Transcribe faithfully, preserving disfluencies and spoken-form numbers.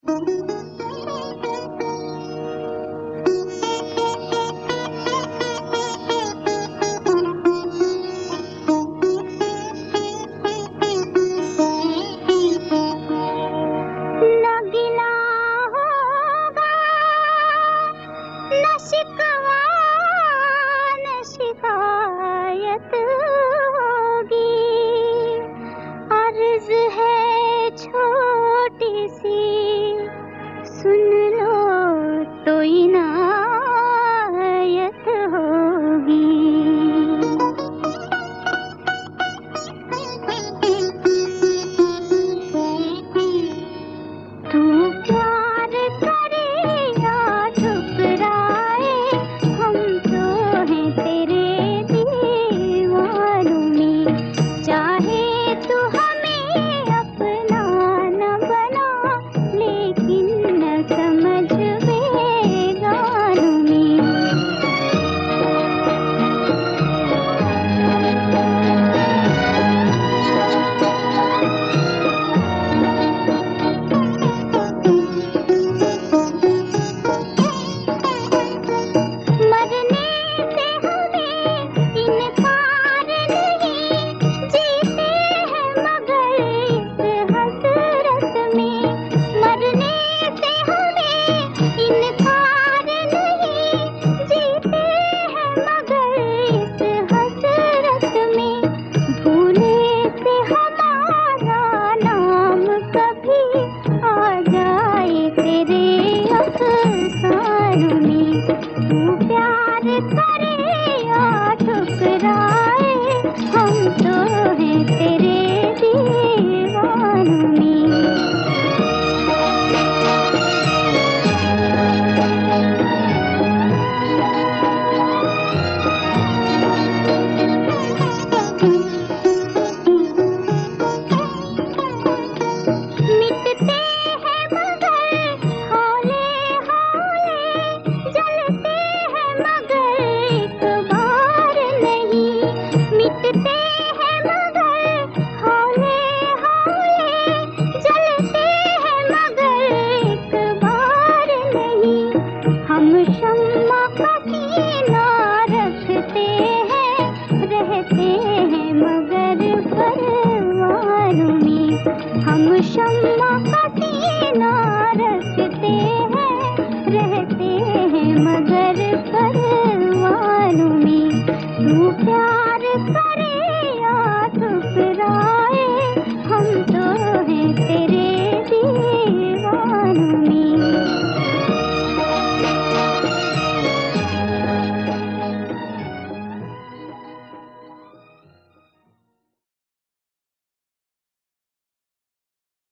शिकवा न शिकायत होगी, अर्ज है छोटी सी, सुन लो तो इनायत होगी। तू प्यार करे या ठुकराए, हम तो हैं तेरे दीवानों में। चाहे तू हमें अपना न बना, लेकिन न समझ बेगानों में। तू प्यार करे या ठुकराए, हम तो हैं तेरे दीवानों में। मिटते हैं मगर हौले हौले, जलते हैं मगर एक बार नहीं। मिटते हैं मगर हौले हौले, जलते हैं मगर एक बार नहीं। हम शम्मा का सीना रखते हैं, रहते हैं मगर परवानों में। हम शम्मा का सीना रखते हैं, रहते हैं मगर परवानों में। तू प्यार करे या ठुकराए, हम तो हैं तेरे दीवानों में।